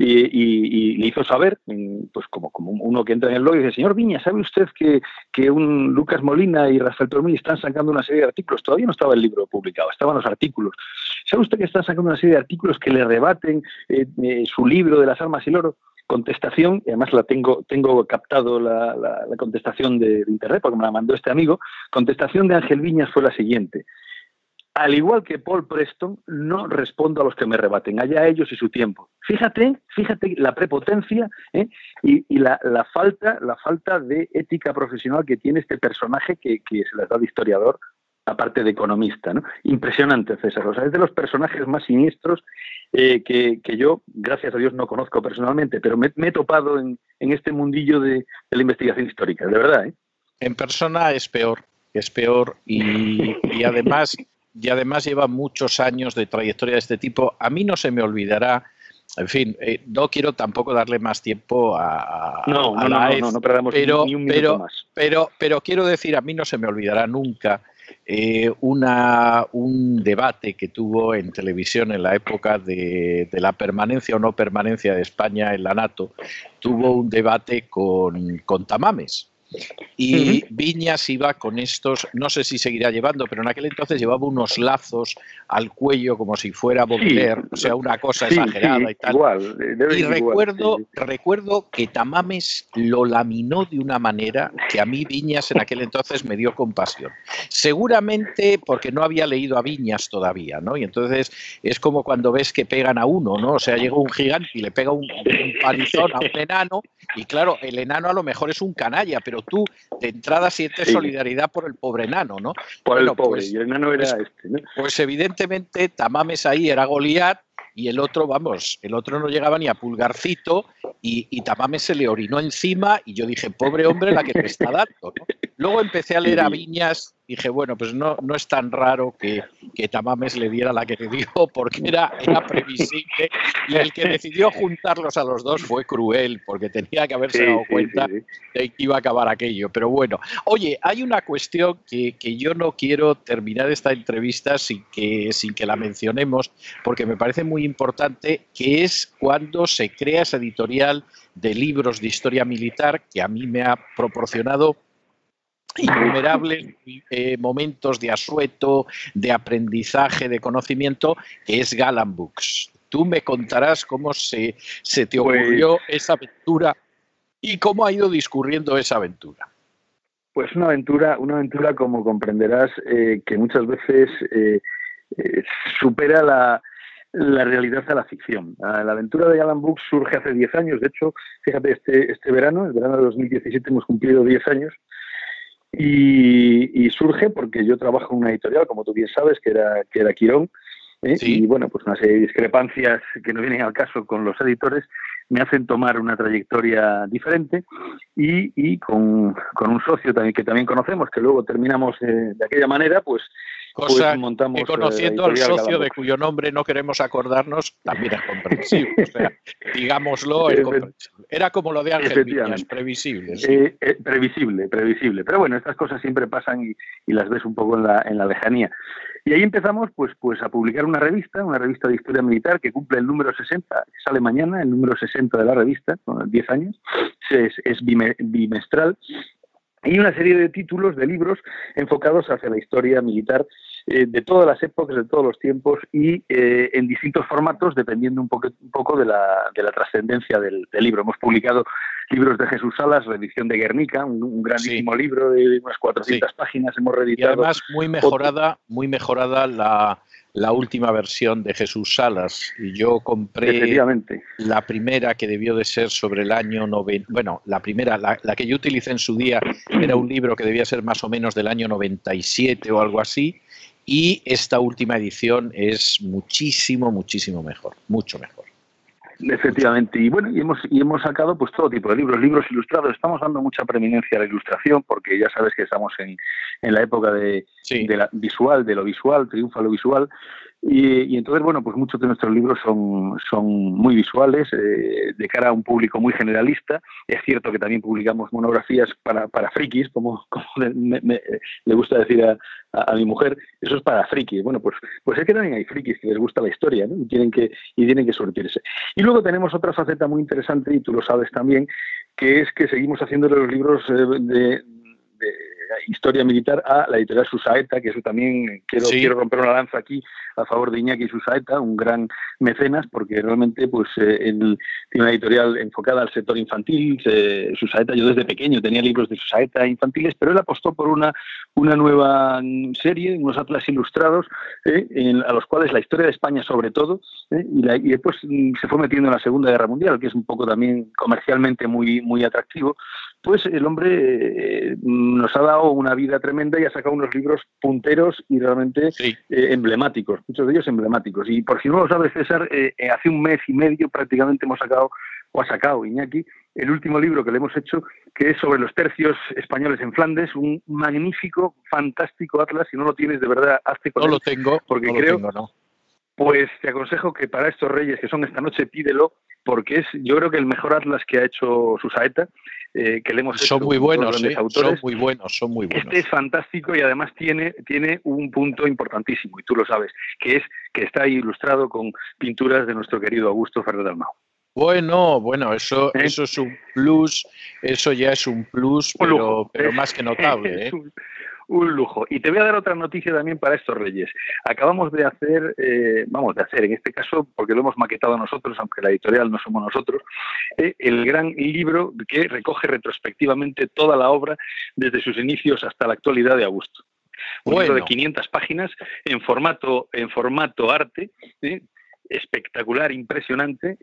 y le hizo saber, pues como uno que entra en el blog y dice, señor Viñas, ¿sabe usted que un Lucas Molina y Rafael Tormí están sacando una serie de artículos? Todavía no estaba el libro publicado, estaban los artículos. ¿Sabe usted que están sacando una serie de artículos que le rebaten su libro de las armas y el oro? Contestación, y además tengo captado la contestación de internet porque me la mandó este amigo. Contestación de Ángel Viñas fue la siguiente: al igual que Paul Preston, no respondo a los que me rebaten, allá ellos y su tiempo. Fíjate la prepotencia y la falta de ética profesional que tiene este personaje que se les da de historiador, aparte de economista, ¿no? Impresionante, César. O sea, es de los personajes más siniestros que yo, gracias a Dios, no conozco personalmente, pero me he topado en este mundillo de la investigación histórica, de verdad, ¿eh? En persona es peor y además lleva muchos años de trayectoria de este tipo. A mí no se me olvidará. En fin, no quiero tampoco darle más tiempo a no perdamos ni un minuto más. Pero quiero decir, a mí no se me olvidará nunca un debate que tuvo en televisión en la época de la permanencia o no permanencia de España en la NATO. Tuvo un debate con Tamames. Y Viñas iba con estos, no sé si seguirá llevando, pero en aquel entonces llevaba unos lazos al cuello como si fuera Baudelaire, o sea, una cosa exagerada y tal. Y recuerdo que Tamames lo laminó de una manera que a mí Viñas en aquel entonces me dio compasión. Seguramente porque no había leído a Viñas todavía, ¿no? Y entonces es como cuando ves que pegan a uno, ¿no? O sea, llega un gigante y le pega un palizón a un enano, y claro, el enano a lo mejor es un canalla, pero tú de entrada sientes solidaridad por el pobre enano, ¿no? Por el pobre, y el enano era ¿no? Pues evidentemente Tamames ahí era Goliat y el otro, vamos, el otro no llegaba ni a pulgarcito y Tamames se le orinó encima y yo dije, pobre hombre la que te está dando, ¿no? Luego empecé a leer a Viñas, dije, bueno, pues no es tan raro que Tamames le diera la que le dio porque era previsible, y el que decidió juntarlos a los dos fue Cruel porque tenía que haberse dado cuenta de que iba a acabar aquello. Pero bueno, oye, hay una cuestión que yo no quiero terminar esta entrevista sin que la mencionemos, porque me parece muy importante, que es cuando se crea esa editorial de libros de historia militar que a mí me ha proporcionado innumerables momentos de asueto, de aprendizaje, de conocimiento, que es Galland Books. Tú me contarás cómo se te ocurrió esa aventura y cómo ha ido discurriendo esa aventura. Pues una aventura, como comprenderás, que muchas veces supera la realidad a la ficción. La aventura de Galland Books surge hace 10 años. De hecho, fíjate, este verano, el verano de 2017, hemos cumplido 10 años. Y surge porque yo trabajo en una editorial, como tú bien sabes, que era Quirón, y bueno, pues una serie de discrepancias que no vienen al caso con los editores me hacen tomar una trayectoria diferente y con un socio también que también conocemos, que luego terminamos de aquella manera, pues montamos, que conociendo al socio de cuyo nombre no queremos acordarnos, también es comprensible. O sea, digámoslo, es comprensible. Era como lo de Ángel Viñas, previsible. Sí. Previsible. Pero bueno, estas cosas siempre pasan y las ves un poco en la lejanía. Y ahí empezamos pues a publicar una revista de historia militar que cumple el número 60, sale mañana el número 60 de la revista, con 10 años, es bimestral. Y una serie de títulos, de libros, enfocados hacia la historia militar de todas las épocas, de todos los tiempos y en distintos formatos, dependiendo un poco de la trascendencia del libro. Hemos publicado libros de Jesús Salas, reedición de Guernica, un grandísimo libro de unas 400 páginas. Hemos reeditado. Y además muy mejorada la última versión de Jesús Salas. Y yo compré la primera, que debió de ser sobre el año 90. Bueno, la primera, la que yo utilicé en su día, era un libro que debía ser más o menos del año 97 o algo así. Y esta última edición es muchísimo mejor, mucho mejor. Efectivamente, y bueno, y hemos sacado pues todo tipo de libros ilustrados. Estamos dando mucha preeminencia a la ilustración porque ya sabes que estamos en la época de lo visual, triunfa lo visual. Y entonces, bueno, pues muchos de nuestros libros son muy visuales, de cara a un público muy generalista. Es cierto que también publicamos monografías para frikis, como le gusta decir a mi mujer, eso es para frikis. Bueno, pues es que también hay frikis que les gusta la historia, ¿no? Y tienen que surtirse. Y luego tenemos otra faceta muy interesante, y tú lo sabes también, que es que seguimos haciendo los libros de historia militar a la editorial Susaeta, que eso también quiero romper una lanza aquí a favor de Iñaki Susaeta, un gran mecenas, porque realmente pues él tiene una editorial enfocada al sector infantil. Susaeta, yo desde pequeño tenía libros de Susaeta infantiles, pero él apostó por una nueva serie, unos atlas ilustrados, a los cuales la historia de España sobre todo, y después se fue metiendo en la Segunda Guerra Mundial, que es un poco también comercialmente muy atractivo. Pues el hombre nos ha dado una vida tremenda y ha sacado unos libros punteros y realmente emblemáticos, muchos de ellos emblemáticos. Y por si no lo sabes, César, hace un mes y medio prácticamente ha sacado Iñaki el último libro que le hemos hecho, que es sobre los tercios españoles en Flandes, un magnífico, fantástico atlas. Si no lo tienes, de verdad, hazte con él. No lo tengo, porque no. Pues te aconsejo que para estos reyes que son esta noche, pídelo, porque es, yo creo que el mejor atlas que ha hecho Susaeta, que le hemos hecho. Son muy buenos, son muy buenos. Este es fantástico y además tiene un punto importantísimo, y tú lo sabes, que es que está ilustrado con pinturas de nuestro querido Augusto Ferrer Dalmau. Bueno, eso es un plus, eso ya es un plus, pero más que notable. Un lujo. Y te voy a dar otra noticia también para estos reyes. Acabamos de hacer, en este caso, porque lo hemos maquetado nosotros, aunque la editorial no somos nosotros, el gran libro que recoge retrospectivamente toda la obra desde sus inicios hasta la actualidad de Augusto. Un libro de 500 páginas en formato arte, espectacular, impresionante,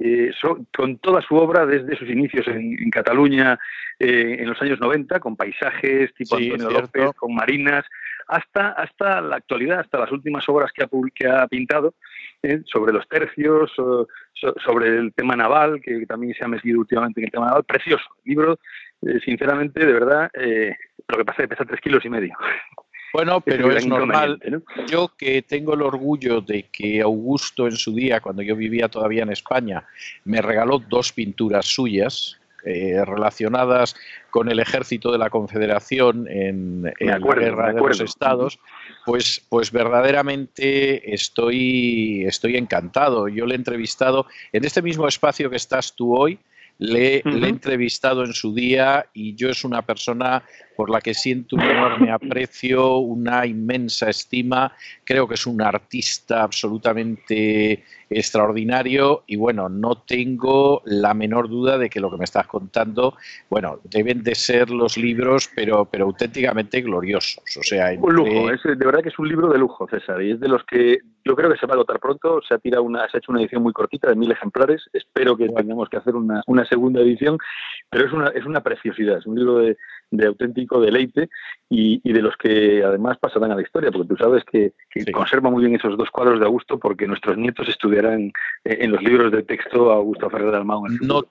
con toda su obra desde sus inicios en Cataluña en los años 90, con paisajes tipo Antonio López, con marinas, hasta la actualidad, hasta las últimas obras que ha pintado, sobre los tercios, sobre el tema naval, que también se ha metido últimamente en el tema naval. Precioso. El libro, sinceramente, de verdad, lo que pasa es que pesa 3,5 kilos. Bueno, pero es normal. ¿No? Yo que tengo el orgullo de que Augusto en su día, cuando yo vivía todavía en España, me regaló 2 pinturas suyas relacionadas con el ejército de la Confederación en la Guerra de los Estados, pues verdaderamente estoy encantado. Yo le he entrevistado en este mismo espacio que estás tú hoy. Le he entrevistado en su día y yo es una persona por la que siento un enorme aprecio, una inmensa estima. Creo que es un artista absolutamente extraordinario y bueno, no tengo la menor duda de que lo que me estás contando, bueno, deben de ser los libros, pero auténticamente gloriosos. O sea, un lujo, de verdad que es un libro de lujo, César, y es de los que yo creo que se va a agotar pronto. Se ha hecho una edición muy cortita de 1000 ejemplares. Espero que tengamos que hacer una segunda edición, pero es una preciosidad, es un libro de auténtico deleite y de los que además pasarán a la historia, porque tú sabes que sí, conserva muy bien esos 2 cuadros de Augusto, porque nuestros nietos estudiarán en los libros de texto a Augusto Ferrer Dalmau. No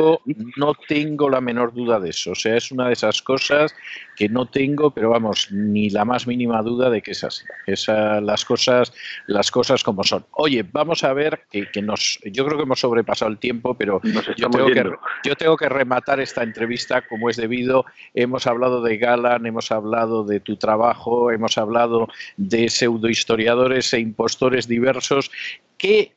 tengo la menor duda de eso. O sea, es una de esas cosas que no tengo, pero vamos, ni la más mínima duda de que es así. Las cosas como son. Oye, vamos a ver yo creo que hemos sobrepasado el tiempo, pero yo tengo que rematar esta entrevista como es debido. Hemos hablado de Galland, hemos hablado de tu trabajo, hemos hablado de pseudohistoriadores e impostores diversos. ¿Qué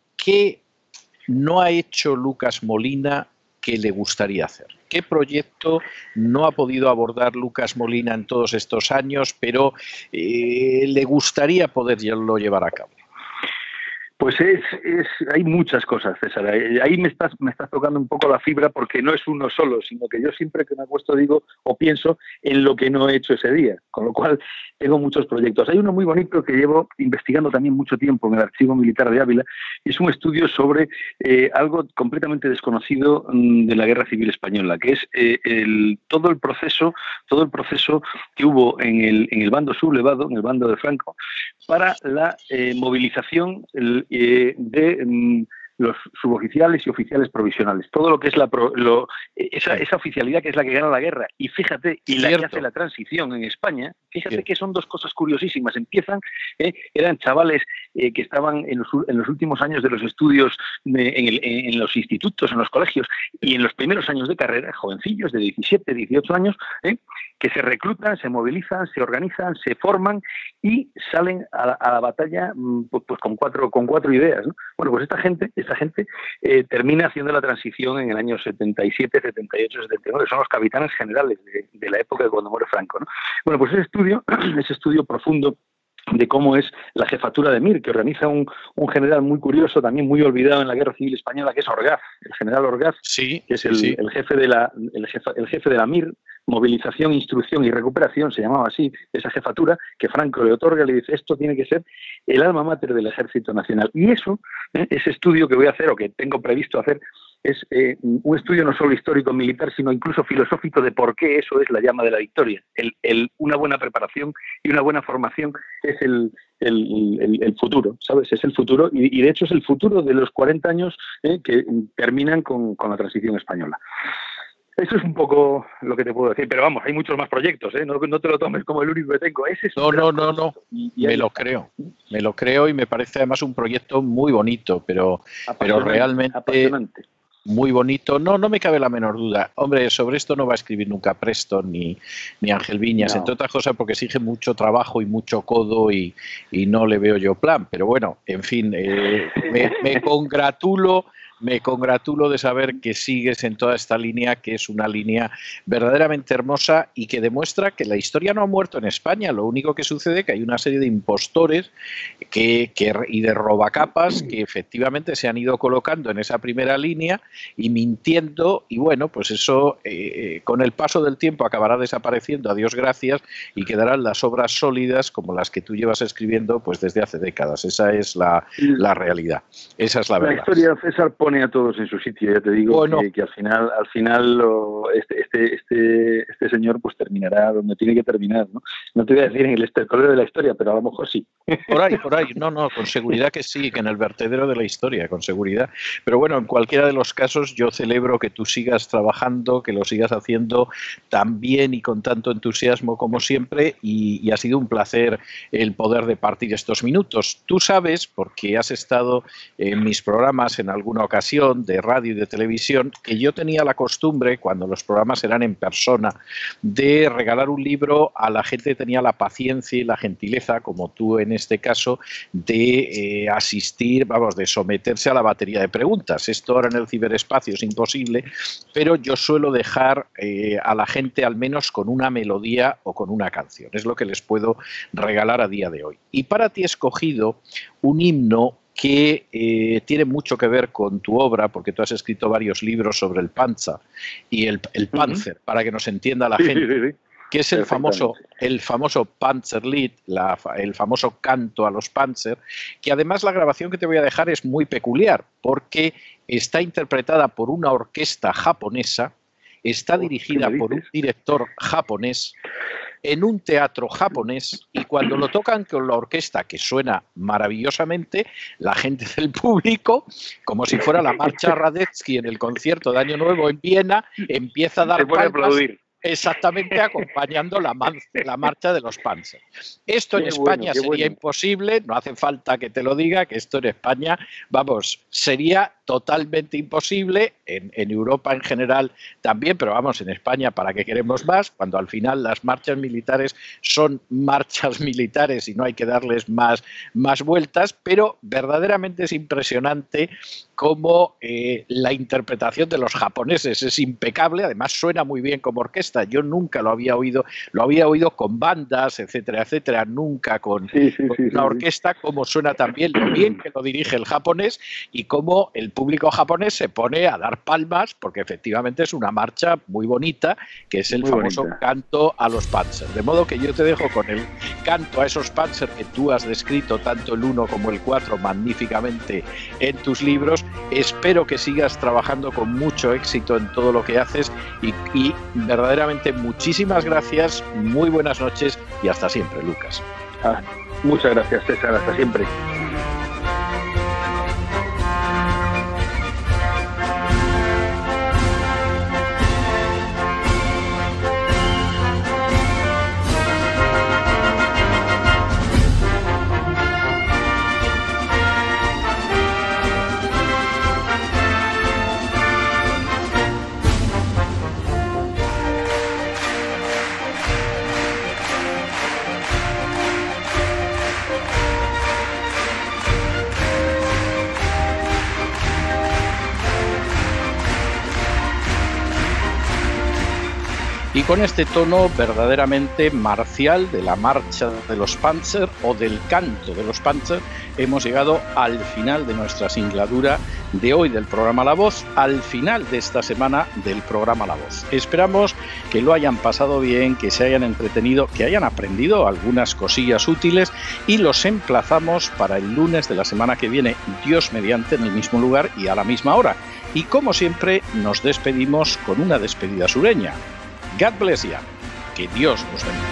no ha hecho Lucas Molina que le gustaría hacer? ¿Qué proyecto no ha podido abordar Lucas Molina en todos estos años, pero le gustaría poderlo llevar a cabo? Pues hay muchas cosas, César. Ahí me estás tocando un poco la fibra, porque no es uno solo, sino que yo siempre que me acuesto digo o pienso en lo que no he hecho ese día, con lo cual tengo muchos proyectos. Hay uno muy bonito que llevo investigando también mucho tiempo en el Archivo Militar de Ávila, y es un estudio sobre algo completamente desconocido de la Guerra Civil Española, que es todo el proceso que hubo en el bando sublevado, en el bando de Franco, para la movilización de los suboficiales y oficiales provisionales, todo lo que es esa oficialidad que es la que gana la guerra, y fíjate, y la que hace la transición en España. Fíjate que son 2 cosas curiosísimas. Eran chavales que estaban en los últimos años de los estudios en los institutos, en los colegios, y en los primeros años de carrera, jovencillos de 17, 18 años, que se reclutan, se movilizan, se organizan, se forman y salen a la batalla pues con cuatro ideas, ¿no? Bueno, pues esta gente termina haciendo la transición en el año 77, 78, 79, son los capitanes generales de la época de cuando muere Franco, ¿no? Bueno, pues ese estudio profundo de cómo es la jefatura de MIR, que organiza un general muy curioso, también muy olvidado en la Guerra Civil Española, que es Orgaz, el general Orgaz, que es el jefe de la MIR, Movilización, Instrucción y Recuperación, se llamaba así, esa jefatura, que Franco le otorga, le dice, esto tiene que ser el alma mater del Ejército Nacional. Y ese estudio que voy a hacer, o que tengo previsto hacer, es un estudio no solo histórico militar, sino incluso filosófico de por qué eso es la llama de la victoria. Una buena preparación y una buena formación es el futuro, ¿sabes? Es el futuro, y de hecho es el futuro de los 40 años que terminan con la transición española. Eso es un poco lo que te puedo decir, pero vamos, hay muchos más proyectos, ¿eh? No te lo tomes como el único que tengo. No. Me lo creo y me parece además un proyecto muy bonito, pero realmente apasionante. Muy bonito. No me cabe la menor duda. Hombre, sobre esto no va a escribir nunca Preston ni Ángel Viñas, entre otras cosas porque exige mucho trabajo y mucho codo y no le veo yo plan. Pero bueno, en fin, me congratulo de saber que sigues en toda esta línea, que es una línea verdaderamente hermosa y que demuestra que la historia no ha muerto en España. Lo único que sucede es que hay una serie de impostores y de robacapas que efectivamente se han ido colocando en esa primera línea y mintiendo, y bueno, pues eso con el paso del tiempo acabará desapareciendo, a Dios gracias, y quedarán las obras sólidas como las que tú llevas escribiendo pues desde hace décadas. Esa es la realidad. Esa es la verdad. La historia, César, pone pone a todos en su sitio. Ya te digo bueno, que al final este señor pues terminará donde tiene que terminar, ¿no? No te voy a decir en el estercolero de la historia, pero a lo mejor sí. Por ahí. No, con seguridad que sí, que en el vertedero de la historia, con seguridad. Pero bueno, en cualquiera de los casos yo celebro que tú sigas trabajando, que lo sigas haciendo tan bien y con tanto entusiasmo como siempre, y ha sido un placer el poder departir estos minutos. Tú sabes, porque has estado en mis programas en alguna ocasión de radio y de televisión, que yo tenía la costumbre, cuando los programas eran en persona, de regalar un libro a la gente que tenía la paciencia y la gentileza, como tú en este caso, de asistir, de someterse a la batería de preguntas. Esto ahora en el ciberespacio es imposible, pero yo suelo dejar a la gente al menos con una melodía o con una canción. Es lo que les puedo regalar a día de hoy. Y para ti he escogido un himno que tiene mucho que ver con tu obra, porque tú has escrito varios libros sobre el Panzer y el Panzer, para que nos entienda la gente. Sí. Que es el famoso Panzerlied, el famoso canto a los Panzer, que además la grabación que te voy a dejar es muy peculiar, porque está interpretada por una orquesta japonesa, está dirigida por un director japonés, en un teatro japonés, y cuando lo tocan con la orquesta, que suena maravillosamente, la gente del público, como si fuera la marcha Radetzky en el concierto de Año Nuevo en Viena, empieza a dar palmas. Exactamente, acompañando la marcha de los Panzer. Esto en España sería imposible, no hace falta que te lo diga, que esto en España, sería totalmente imposible, en Europa en general también, pero en España, ¿para qué queremos más? Cuando al final las marchas militares son marchas militares y no hay que darles más vueltas, pero verdaderamente es impresionante cómo la interpretación de los japoneses es impecable, además suena muy bien como orquesta. Yo nunca lo había oído con bandas, etcétera, nunca con una orquesta, como suena también, lo bien que lo dirige el japonés y cómo el público japonés se pone a dar palmas, porque efectivamente es una marcha muy bonita, que es el famoso canto a los Panzer. De modo que yo te dejo con el canto a esos Panzer que tú has descrito, tanto el 1 como el 4, magníficamente en tus libros. Espero que sigas trabajando con mucho éxito en todo lo que haces y verdaderamente muchísimas gracias, muy buenas noches y hasta siempre, Lucas. Muchas gracias, César, hasta siempre. Y con este tono verdaderamente marcial de la marcha de los Panzer o del canto de los Panzer, hemos llegado al final de nuestra singladura de hoy del programa La Voz, al final de esta semana del programa La Voz. Esperamos que lo hayan pasado bien, que se hayan entretenido, que hayan aprendido algunas cosillas útiles y los emplazamos para el lunes de la semana que viene, Dios mediante, en el mismo lugar y a la misma hora. Y como siempre, nos despedimos con una despedida sureña. God bless you. Que Dios nos bendiga.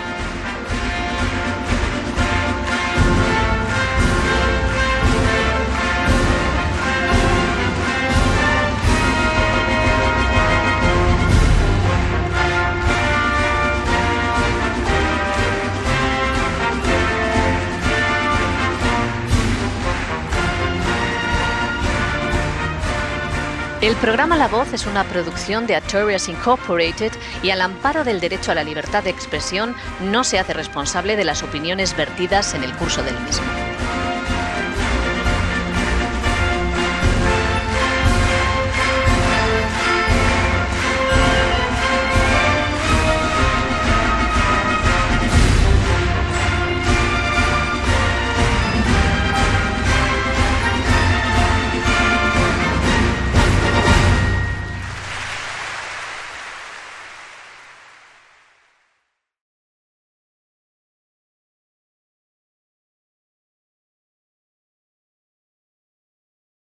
El programa La Voz es una producción de Artorias Incorporated y al amparo del derecho a la libertad de expresión no se hace responsable de las opiniones vertidas en el curso del mismo.